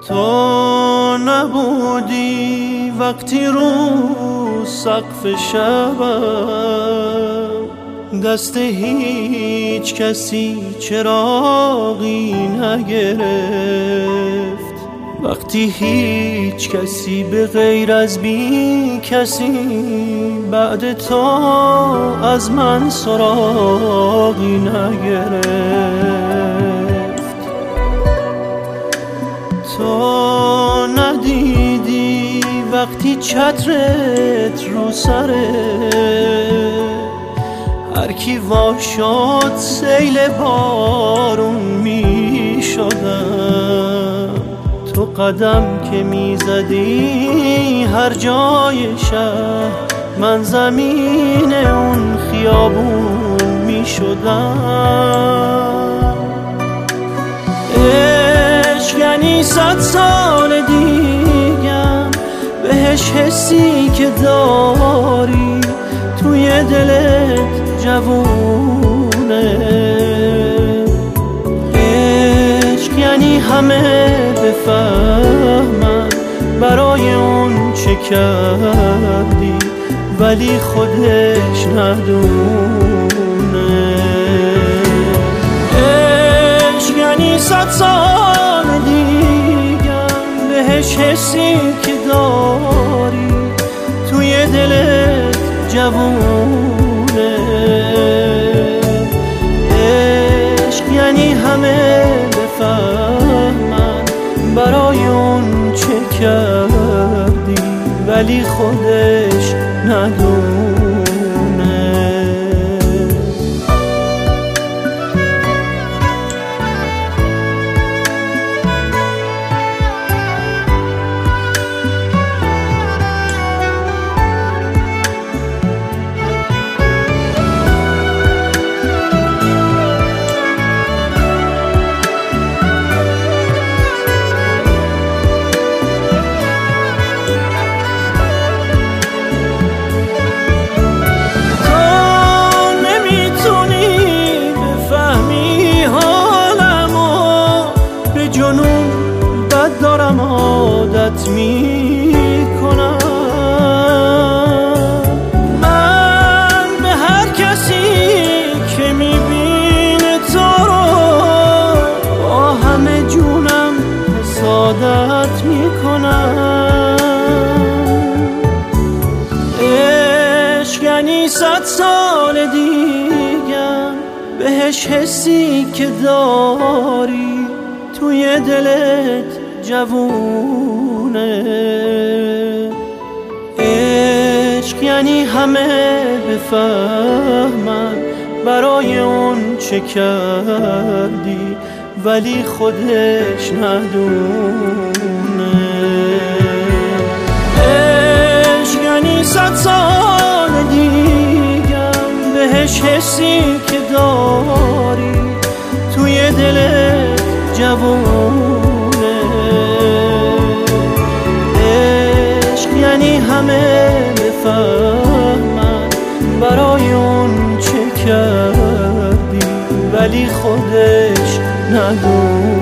تو نبودی وقتی رو سقف شبم دست هیچ کسی چراغی نگرفت، وقتی هیچ کسی به غیر از بی کسی بعد تو از من سراغی نگرفت. تو ندیدی وقتی چترت رو سره هر کی وا شد سیل بارون می شدم. تو قدم که می زدی هر جای شهر من زمین اون خیابون می شدم. عشق یعنی 100 سال دیگم بهش حسی که داری توی دلت جوونه. عشق یعنی همه بفهمن برای اون چه کردی ولی خودش ندونه. عشق یعنی 100 سال دیگم بهش حسی که داری توی دلت جوونه. عشق یعنی همه بفهمن برای اون چه کردی ولی خودش ندونه. دارم عادت میکنم من به هر کسی که میبینه تو رو با همه جونم حسادت میکنم. عشق یعنی 100 سال دیگم بهش حسی که داری توی دلت جوونه. عشق یعنی همه بفهمن برای اون چه کردی ولی خودش ندونه. عشق یعنی 100 سال دیگم بهش حسی که داری توی دلت جوونه. یعنی همه بفهمن برای اون چه کردی ولی خودش ندونه.